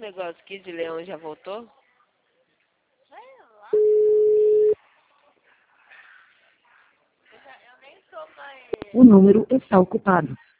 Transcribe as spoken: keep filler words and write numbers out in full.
esse negócio aqui de leão já voltou? Sei lá. Eu, já, eu nem sou mais... O número está ocupado.